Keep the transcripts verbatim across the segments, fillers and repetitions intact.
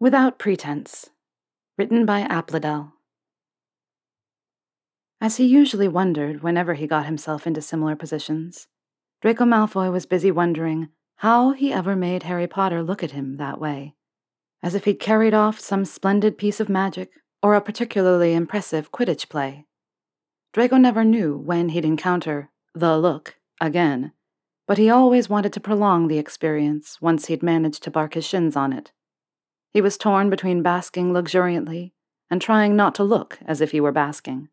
Without Pretense, written by Apladel. As he usually wondered whenever he got himself into similar positions, Draco Malfoy was busy wondering how he ever made Harry Potter look at him that way, as if he'd carried off some splendid piece of magic or a particularly impressive Quidditch play. Draco never knew when he'd encounter the look again, but he always wanted to prolong the experience once he'd managed to bark his shins on it. He was torn between basking luxuriantly and trying not to look as if he were basking.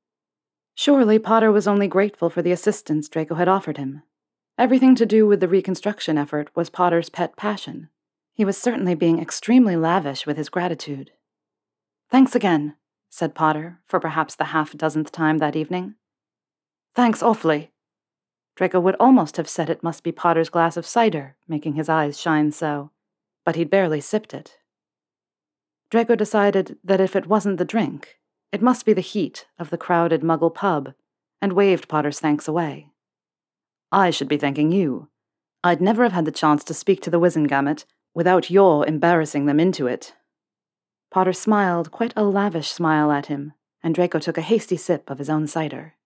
Surely Potter was only grateful for the assistance Draco had offered him. Everything to do with the reconstruction effort was Potter's pet passion. He was certainly being extremely lavish with his gratitude. "Thanks again," said Potter, for perhaps the half-dozenth time that evening. "Thanks awfully." Draco would almost have said it must be Potter's glass of cider, making his eyes shine so, but he'd barely sipped it. Draco decided that if it wasn't the drink, it must be the heat of the crowded Muggle pub, and waved Potter's thanks away. "I should be thanking you. I'd never have had the chance to speak to the Wizengamot without your embarrassing them into it." Potter smiled quite a lavish smile at him, and Draco took a hasty sip of his own cider.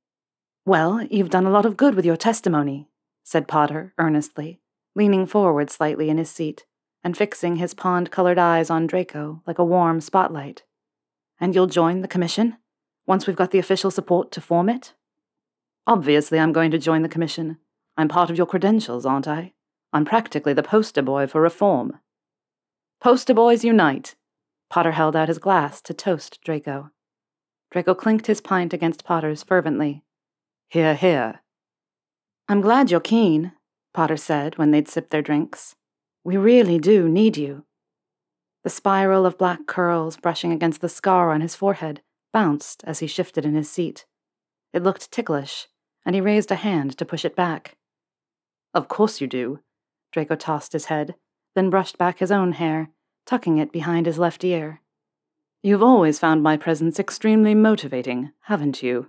"Well, you've done a lot of good with your testimony," said Potter earnestly, leaning forward slightly in his seat and fixing his pond-colored eyes on Draco like a warm spotlight. "And you'll join the commission, once we've got the official support to form it?" "Obviously I'm going to join the commission. I'm part of your credentials, aren't I? I'm practically the poster boy for reform." "Poster boys unite!" Potter held out his glass to toast Draco. Draco clinked his pint against Potter's fervently. "Hear, hear." "I'm glad you're keen," Potter said when they'd sipped their drinks. "We really do need you." The spiral of black curls brushing against the scar on his forehead bounced as he shifted in his seat. It looked ticklish, and he raised a hand to push it back. "Of course you do." Draco tossed his head, then brushed back his own hair, tucking it behind his left ear. "You've always found my presence extremely motivating, haven't you?"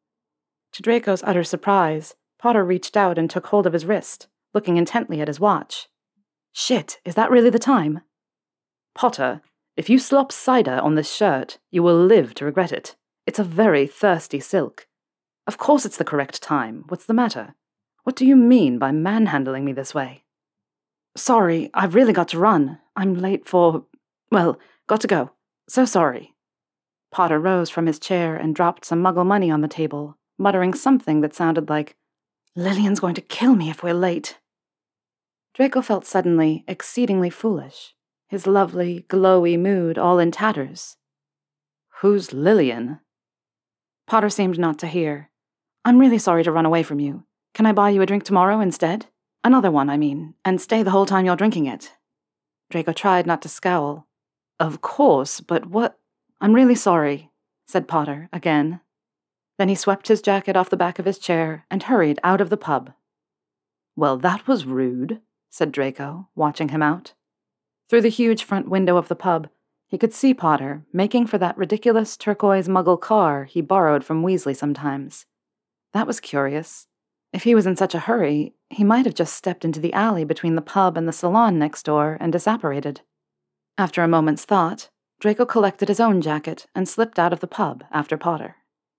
To Draco's utter surprise, Potter reached out and took hold of his wrist, looking intently at his watch. "Shit, is that really the time?" "Potter, if you slop cider on this shirt, you will live to regret it. It's a very thirsty silk. Of course it's the correct time. What's the matter? What do you mean by manhandling me this way?" "Sorry, I've really got to run. I'm late for... well, got to go. So sorry." Potter rose from his chair and dropped some Muggle money on the table, muttering something that sounded like, "Lillian's going to kill me if we're late." Draco felt suddenly exceedingly foolish, his lovely, glowy mood all in tatters. "Who's Lillian?" Potter seemed not to hear. "I'm really sorry to run away from you. Can I buy you a drink tomorrow instead? Another one, I mean, and stay the whole time you're drinking it." Draco tried not to scowl. "Of course, but what—" "I'm really sorry," said Potter again. Then he swept his jacket off the back of his chair and hurried out of the pub. "Well, that was rude," said Draco, watching him out. Through the huge front window of the pub, he could see Potter making for that ridiculous turquoise Muggle car he borrowed from Weasley sometimes. That was curious. If he was in such a hurry, he might have just stepped into the alley between the pub and the salon next door and disapparated. After a moment's thought, Draco collected his own jacket and slipped out of the pub after Potter.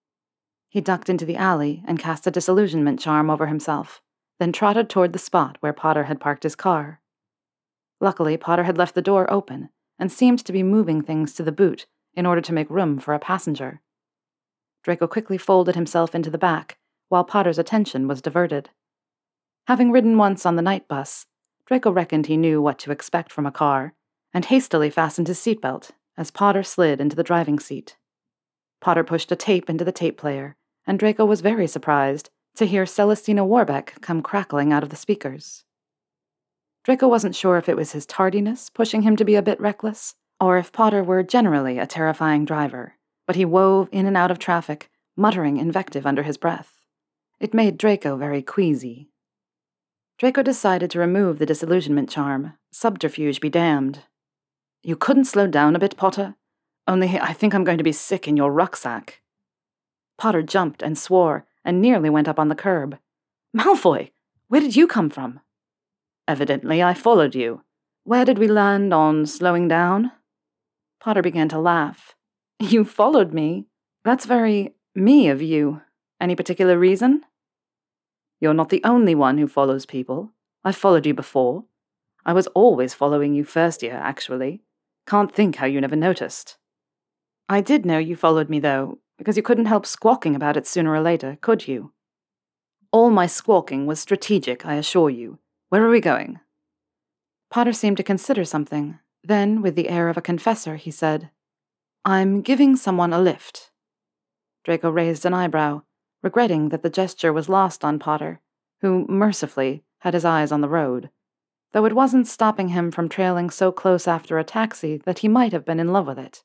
He ducked into the alley and cast a disillusionment charm over himself, then trotted toward the spot where Potter had parked his car. Luckily, Potter had left the door open and seemed to be moving things to the boot in order to make room for a passenger. Draco quickly folded himself into the back, while Potter's attention was diverted. Having ridden once on the night bus, Draco reckoned he knew what to expect from a car, and hastily fastened his seatbelt as Potter slid into the driving seat. Potter pushed a tape into the tape player, and Draco was very surprised to hear Celestina Warbeck come crackling out of the speakers. Draco wasn't sure if it was his tardiness pushing him to be a bit reckless, or if Potter were generally a terrifying driver, but he wove in and out of traffic, muttering invective under his breath. It made Draco very queasy. Draco decided to remove the disillusionment charm, subterfuge be damned. "You couldn't slow down a bit, Potter? Only I think I'm going to be sick in your rucksack." Potter jumped and swore, and nearly went up on the curb. "Malfoy, where did you come from?" "Evidently I followed you. Where did we land on slowing down? Potter began to laugh. You followed me? That's very me of you. Any particular reason? You're not the only one who follows people. I've followed you before. I was always following you first year, actually. Can't think how you never noticed. I did know you followed me, though, because you couldn't help squawking about it sooner or later, could you? All my squawking was strategic, I assure you. Where are we going? Potter seemed to consider something. Then, with the air of a confessor, he said, I'm giving someone a lift. Draco raised an eyebrow, regretting that the gesture was lost on Potter, who, mercifully, had his eyes on the road, though it wasn't stopping him from trailing so close after a taxi that he might have been in love with it.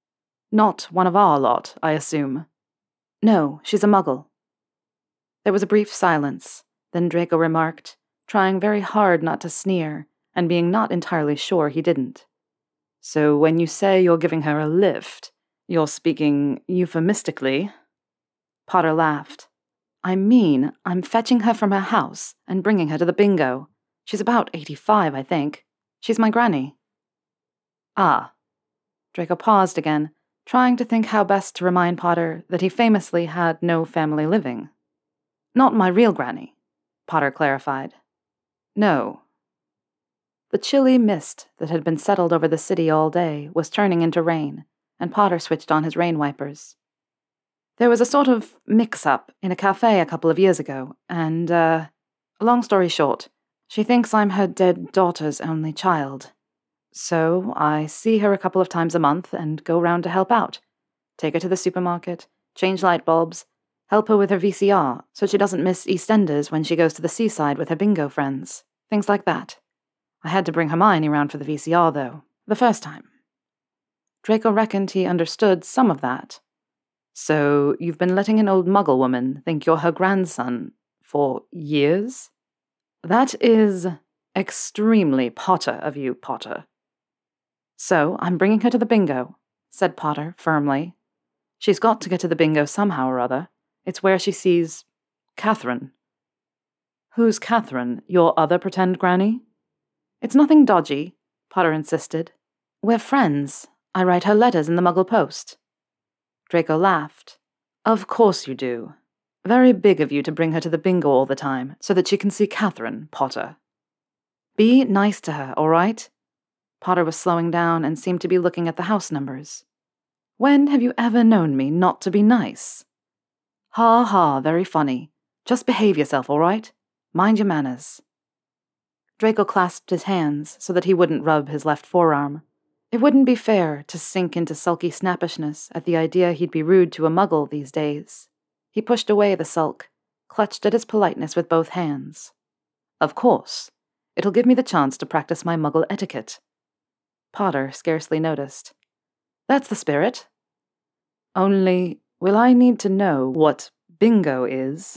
Not one of our lot, I assume. No, she's a muggle. There was a brief silence, then Draco remarked, trying very hard not to sneer, and being not entirely sure he didn't. So when you say you're giving her a lift, you're speaking euphemistically? Potter laughed. I mean, I'm fetching her from her house and bringing her to the bingo. She's about eighty-five, I think. She's my granny. Ah. Draco paused again, trying to think how best to remind Potter that he famously had no family living. Not my real granny, Potter clarified. No. The chilly mist that had been settled over the city all day was turning into rain, and Potter switched on his rain wipers. There was a sort of mix-up in a cafe a couple of years ago, and, uh, long story short, she thinks I'm her dead daughter's only child. So I see her a couple of times a month and go round to help out. Take her to the supermarket, change light bulbs, help her with her V C R so she doesn't miss EastEnders when she goes to the seaside with her bingo friends. Things like that. I had to bring Hermione round for the V C R, though, the first time. Draco reckoned he understood some of that. So you've been letting an old muggle woman think you're her grandson for years? That is extremely Potter of you, Potter. So I'm bringing her to the bingo, said Potter firmly. She's got to get to the bingo somehow or other. It's where she sees Catherine. Who's Catherine? Your other pretend granny? It's nothing dodgy, Potter insisted. We're friends. I write her letters in the Muggle Post. Draco laughed. Of course you do. Very big of you to bring her to the bingo all the time, so that she can see Catherine, Potter. Be nice to her, all right? Potter was slowing down and seemed to be looking at the house numbers. When have you ever known me not to be nice? Ha ha, very funny. Just behave yourself, all right? Mind your manners. Draco clasped his hands so that he wouldn't rub his left forearm. It wouldn't be fair to sink into sulky snappishness at the idea he'd be rude to a muggle these days. He pushed away the sulk, clutched at his politeness with both hands. Of course. It'll give me the chance to practice my muggle etiquette. Potter scarcely noticed. That's the spirit. Only, will I need to know what bingo is?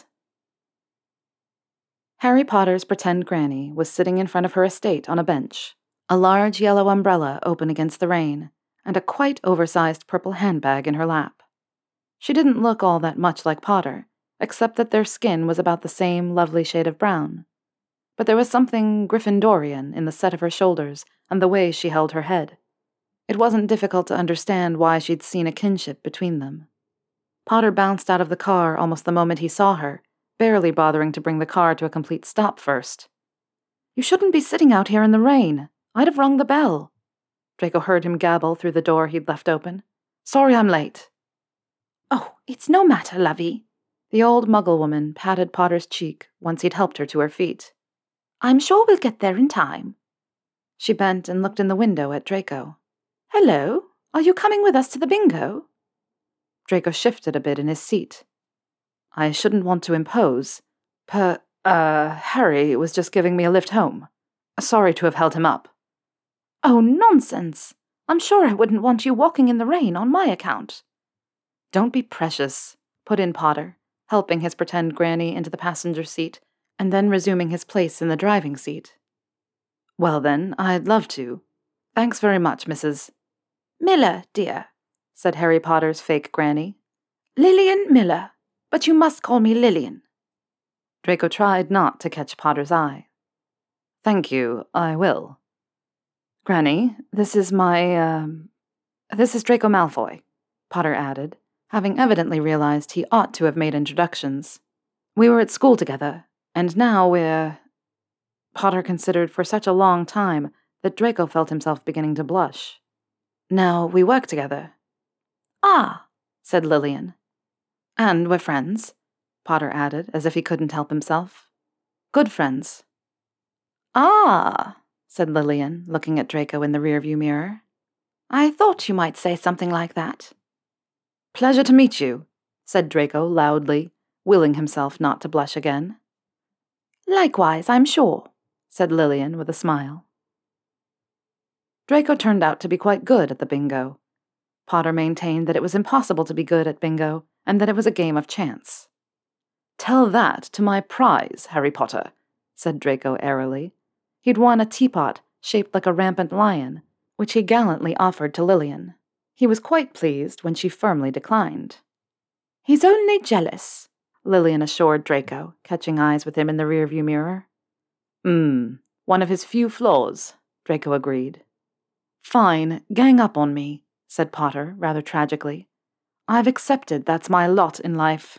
Harry Potter's pretend granny was sitting in front of her estate on a bench, a large yellow umbrella open against the rain, and a quite oversized purple handbag in her lap. She didn't look all that much like Potter, except that their skin was about the same lovely shade of brown. But there was something Gryffindorian in the set of her shoulders and the way she held her head. It wasn't difficult to understand why she'd seen a kinship between them. Potter bounced out of the car almost the moment he saw her, barely bothering to bring the car to a complete stop first. You shouldn't be sitting out here in the rain. I'd have rung the bell. Draco heard him gabble through the door he'd left open. Sorry I'm late. Oh, it's no matter, lovey. The old muggle woman patted Potter's cheek once he'd helped her to her feet. I'm sure we'll get there in time. She bent and looked in the window at Draco. Hello, are you coming with us to the bingo? Draco shifted a bit in his seat. I shouldn't want to impose. Per, uh, Harry was just giving me a lift home. Sorry to have held him up. Oh, nonsense. I'm sure I wouldn't want you walking in the rain on my account. Don't be precious, put in Potter, helping his pretend granny into the passenger seat, and then resuming his place in the driving seat. Well then, I'd love to. Thanks very much, Missus Miller, dear, said Harry Potter's fake granny. Lillian Miller, but you must call me Lillian. Draco tried not to catch Potter's eye. Thank you, I will. Granny, this is my, um... this is Draco Malfoy, Potter added, having evidently realized he ought to have made introductions. We were at school together, and now we're... Potter considered for such a long time that Draco felt himself beginning to blush. Now we work together. Ah, said Lillian. And we're friends, Potter added, as if he couldn't help himself. Good friends. Ah, said Lillian, looking at Draco in the rearview mirror. I thought you might say something like that. Pleasure to meet you, said Draco loudly, willing himself not to blush again. Likewise, I'm sure, said Lillian with a smile. Draco turned out to be quite good at the bingo. Potter maintained that it was impossible to be good at bingo, and that it was a game of chance. Tell that to my prize, Harry Potter, said Draco airily. He'd won a teapot shaped like a rampant lion, which he gallantly offered to Lillian. He was quite pleased when she firmly declined. He's only jealous, Lillian assured Draco, catching eyes with him in the rearview mirror. Hmm, one of his few flaws, Draco agreed. Fine, gang up on me, said Potter, rather tragically. I've accepted that's my lot in life.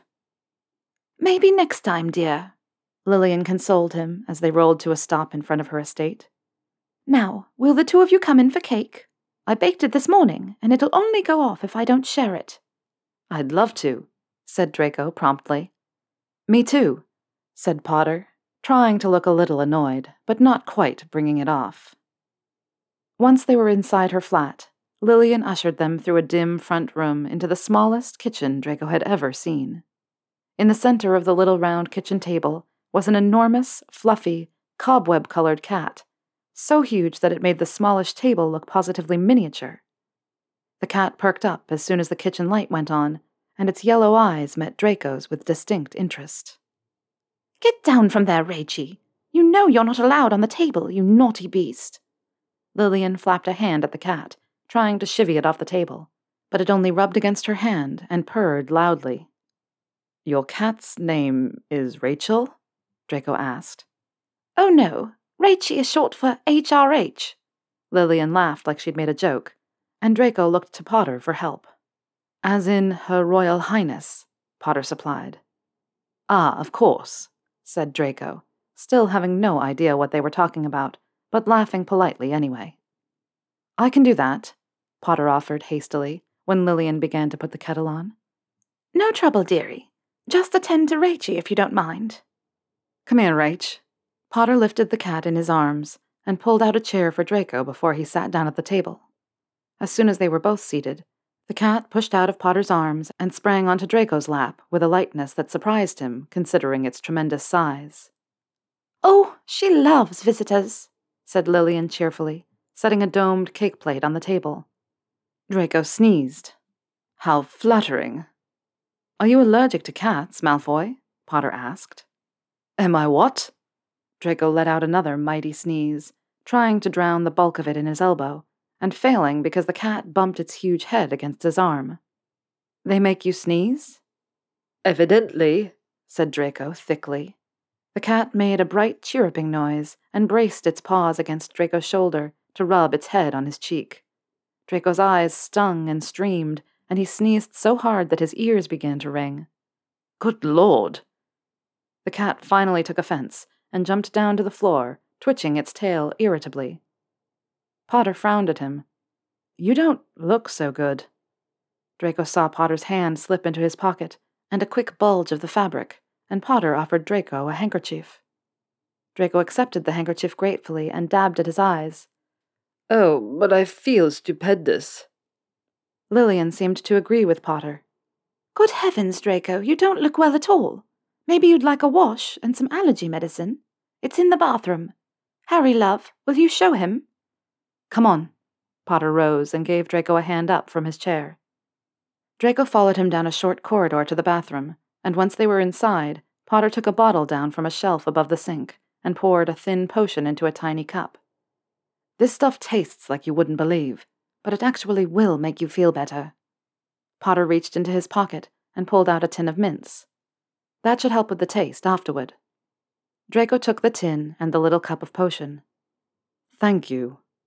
Maybe next time, dear, Lillian consoled him as they rolled to a stop in front of her estate. Now, will the two of you come in for cake? I baked it this morning, and it'll only go off if I don't share it. I'd love to, said Draco promptly. Me too, said Potter, trying to look a little annoyed, but not quite bringing it off. Once they were inside her flat, Lillian ushered them through a dim front room into the smallest kitchen Draco had ever seen. In the center of the little round kitchen table was an enormous, fluffy, cobweb-colored cat, so huge that it made the smallish table look positively miniature. The cat perked up as soon as the kitchen light went on, and its yellow eyes met Draco's with distinct interest. Get down from there, Rachie. You know you're not allowed on the table, you naughty beast. Lillian flapped a hand at the cat, trying to chivvy it off the table, but it only rubbed against her hand and purred loudly. Your cat's name is Rachel? Draco asked. Oh no, Rachie is short for H R H. Lillian laughed like she'd made a joke, and Draco looked to Potter for help. As in Her Royal Highness, Potter supplied. Ah, of course, said Draco, still having no idea what they were talking about, but laughing politely anyway. I can do that, Potter offered hastily, when Lillian began to put the kettle on. No trouble, dearie. Just attend to Rachie if you don't mind. Come here, Rach. Potter lifted the cat in his arms and pulled out a chair for Draco before he sat down at the table. As soon as they were both seated, the cat pushed out of Potter's arms and sprang onto Draco's lap with a lightness that surprised him, considering its tremendous size. Oh, she loves visitors, said Lillian cheerfully, setting a domed cake plate on the table. Draco sneezed. How flattering. Are you allergic to cats, Malfoy? Potter asked. Am I what? Draco let out another mighty sneeze, trying to drown the bulk of it in his elbow, and failing because the cat bumped its huge head against his arm. They make you sneeze? Evidently, said Draco thickly. The cat made a bright chirruping noise and braced its paws against Draco's shoulder to rub its head on his cheek. Draco's eyes stung and streamed, and he sneezed so hard that his ears began to ring. Good Lord! The cat finally took offense and jumped down to the floor, twitching its tail irritably. Potter frowned at him. You don't look so good. Draco saw Potter's hand slip into his pocket, and a quick bulge of the fabric, and Potter offered Draco a handkerchief. Draco accepted the handkerchief gratefully and dabbed at his eyes. Oh, but I feel stupendous. Lillian seemed to agree with Potter. Good heavens, Draco, you don't look well at all. Maybe you'd like a wash and some allergy medicine. It's in the bathroom. Harry, love, will you show him? Come on. Potter rose and gave Draco a hand up from his chair. Draco followed him down a short corridor to the bathroom, and once they were inside, Potter took a bottle down from a shelf above the sink and poured a thin potion into a tiny cup. This stuff tastes like you wouldn't believe, but it actually will make you feel better. Potter reached into his pocket and pulled out a tin of mints. That should help with the taste afterward. Draco took the tin and the little cup of potion. Thank you.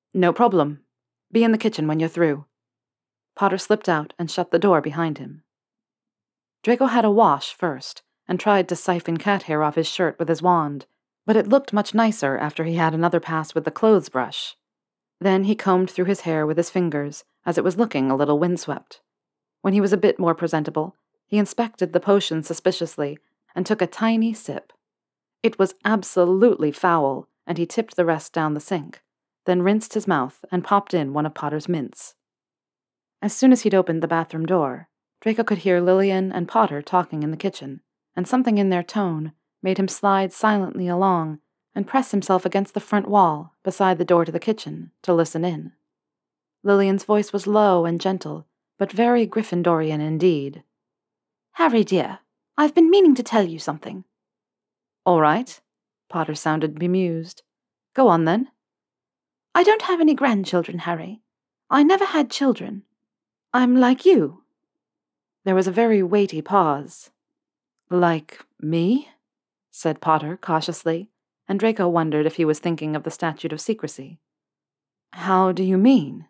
No problem. Be in the kitchen when you're through. Potter slipped out and shut the door behind him. Draco had a wash first, and tried to siphon cat hair off his shirt with his wand, but it looked much nicer after he had another pass with the clothes brush. Then he combed through his hair with his fingers, as it was looking a little windswept. When he was a bit more presentable, he inspected the potion suspiciously and took a tiny sip. It was absolutely foul, and he tipped the rest down the sink, then rinsed his mouth and popped in one of Potter's mints. As soon as he'd opened the bathroom door, Draco could hear Lillian and Potter talking in the kitchen, and something in their tone made him slide silently along and press himself against the front wall beside the door to the kitchen to listen in. Lillian's voice was low and gentle, but very Gryffindorian indeed. "Harry, dear, I've been meaning to tell you something." "All right." Potter sounded bemused. "Go on, then." "I don't have any grandchildren, Harry. I never had children. I'm like you." There was a very weighty pause. "Like me?" said Potter cautiously, and Draco wondered if he was thinking of the Statute of Secrecy. "How do you mean?"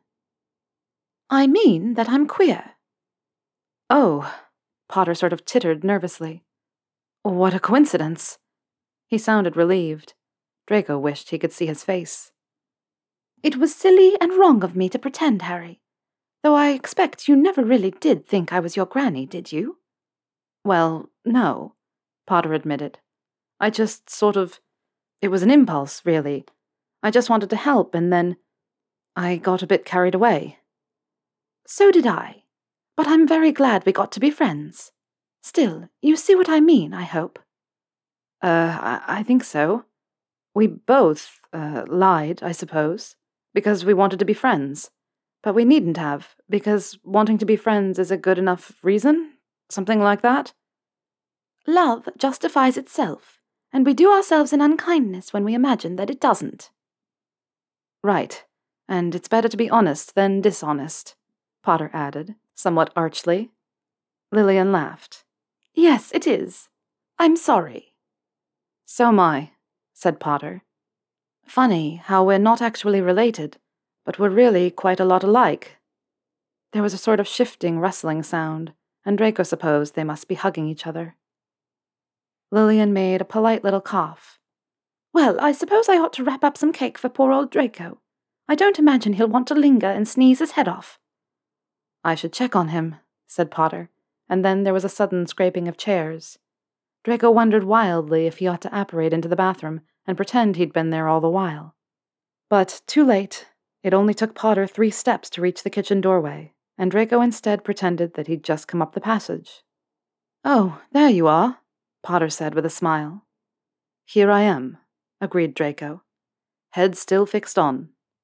"I mean that I'm queer." "Oh," Potter sort of tittered nervously. "What a coincidence." He sounded relieved. Draco wished he could see his face. "It was silly and wrong of me to pretend, Harry. Though I expect you never really did think I was your granny, did you?" "Well, no," Potter admitted. "I just sort of... It was an impulse, really. I just wanted to help, and then... I got a bit carried away." "So did I. But I'm very glad we got to be friends. Still, you see what I mean, I hope." Uh, I, I think so. We both, uh, lied, I suppose, because we wanted to be friends. But we needn't have, because wanting to be friends is a good enough reason? Something like that? Love justifies itself, and we do ourselves an unkindness when we imagine that it doesn't." "Right, and it's better to be honest than dishonest," Potter added, somewhat archly. Lillian laughed. "Yes, it is. I'm sorry." "So am I," said Potter. "Funny how we're not actually related, but we're really quite a lot alike." There was a sort of shifting, rustling sound, and Draco supposed they must be hugging each other. Lillian made a polite little cough. "Well, I suppose I ought to wrap up some cake for poor old Draco. I don't imagine he'll want to linger and sneeze his head off." "I should check on him," said Potter, and then there was a sudden scraping of chairs. Draco wondered wildly if he ought to apparate into the bathroom and pretend he'd been there all the while. But too late. It only took Potter three steps to reach the kitchen doorway, and Draco instead pretended that he'd just come up the passage. "Oh, there you are," Potter said with a smile. "Here I am," agreed Draco. Head still fixed on.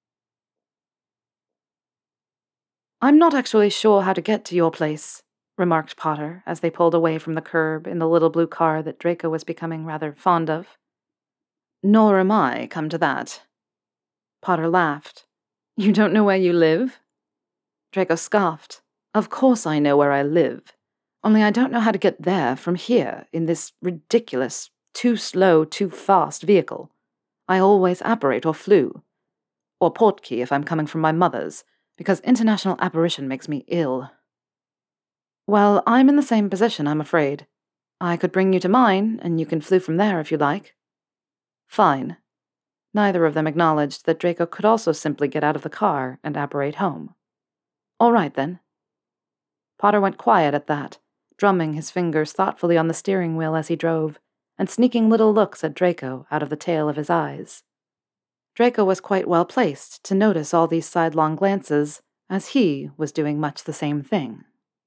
"I'm not actually sure how to get to your place," remarked Potter as they pulled away from the curb in the little blue car that Draco was becoming rather fond of. "Nor am I, come to that." Potter laughed. "You don't know where you live?" Draco scoffed. "Of course I know where I live. Only I don't know how to get there from here in this ridiculous, too slow, too fast vehicle. I always apparate or flew. Or portkey if I'm coming from my mother's, because international apparition makes me ill." "Well, I'm in the same position, I'm afraid. I could bring you to mine, and you can flew from there if you like." "Fine." Neither of them acknowledged that Draco could also simply get out of the car and apparate home. "All right, then." Potter went quiet at that, drumming his fingers thoughtfully on the steering wheel as he drove, and sneaking little looks at Draco out of the tail of his eyes. Draco was quite well placed to notice all these sidelong glances, as he was doing much the same thing.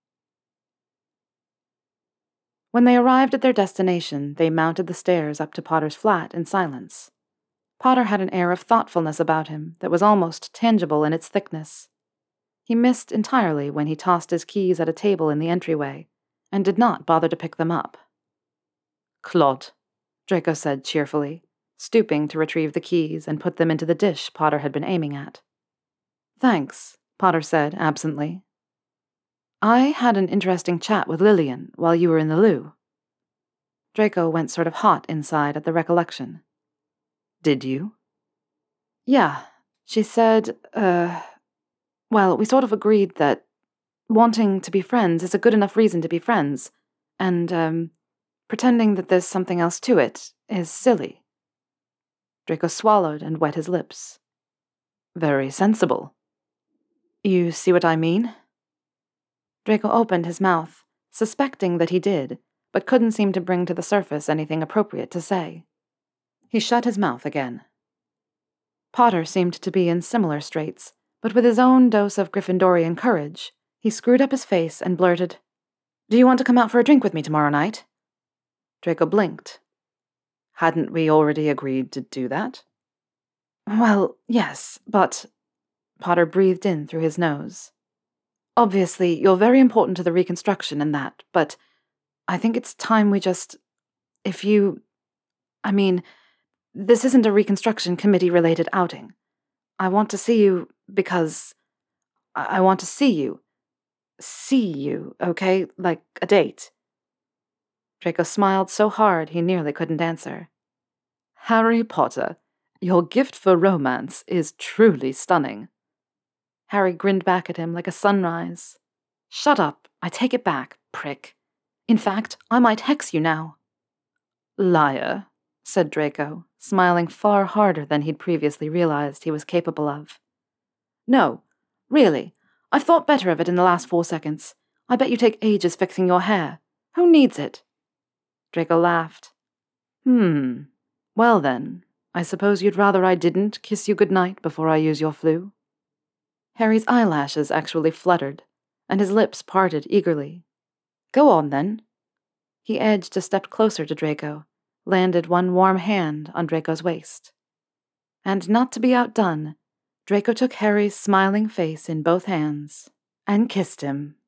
When they arrived at their destination, they mounted the stairs up to Potter's flat in silence. Potter had an air of thoughtfulness about him that was almost tangible in its thickness. He missed entirely when he tossed his keys at a table in the entryway, and did not bother to pick them up. "Claude," Draco said cheerfully, stooping to retrieve the keys and put them into the dish Potter had been aiming at. "Thanks," Potter said absently. "I had an interesting chat with Lillian while you were in the loo." Draco went sort of hot inside at the recollection. "Did you?" "Yeah. She said, uh, well, we sort of agreed that wanting to be friends is a good enough reason to be friends, and, um, pretending that there's something else to it is silly. Draco swallowed and wet his lips. Very sensible. You see what I mean? Draco opened his mouth, suspecting that he did, but couldn't seem to bring to the surface anything appropriate to say. He shut his mouth again. Potter seemed to be in similar straits, but with his own dose of Gryffindorian courage, he screwed up his face and blurted, Do you want to come out for a drink with me tomorrow night? Draco blinked. Hadn't we already agreed to do that? Well, yes, but... Potter breathed in through his nose. Obviously, you're very important to the reconstruction and that, but I think it's time we just... If you... I mean, this isn't a reconstruction committee-related outing. I want to see you because... I want to see you. See you, okay? Like a date. Draco smiled so hard he nearly couldn't answer. Harry Potter, your gift for romance is truly stunning. Harry grinned back at him like a sunrise. Shut up, I take it back, prick. In fact, I might hex you now. Liar, said Draco, smiling far harder than he'd previously realized he was capable of. No, really, I've thought better of it in the last four seconds. I bet you take ages fixing your hair. Who needs it? Draco laughed. Hmm, well then, I suppose you'd rather I didn't kiss you goodnight before I use your flu? Harry's eyelashes actually fluttered, and his lips parted eagerly. Go on, then. He edged a step closer to Draco, landed one warm hand on Draco's waist. And not to be outdone, Draco took Harry's smiling face in both hands and kissed him.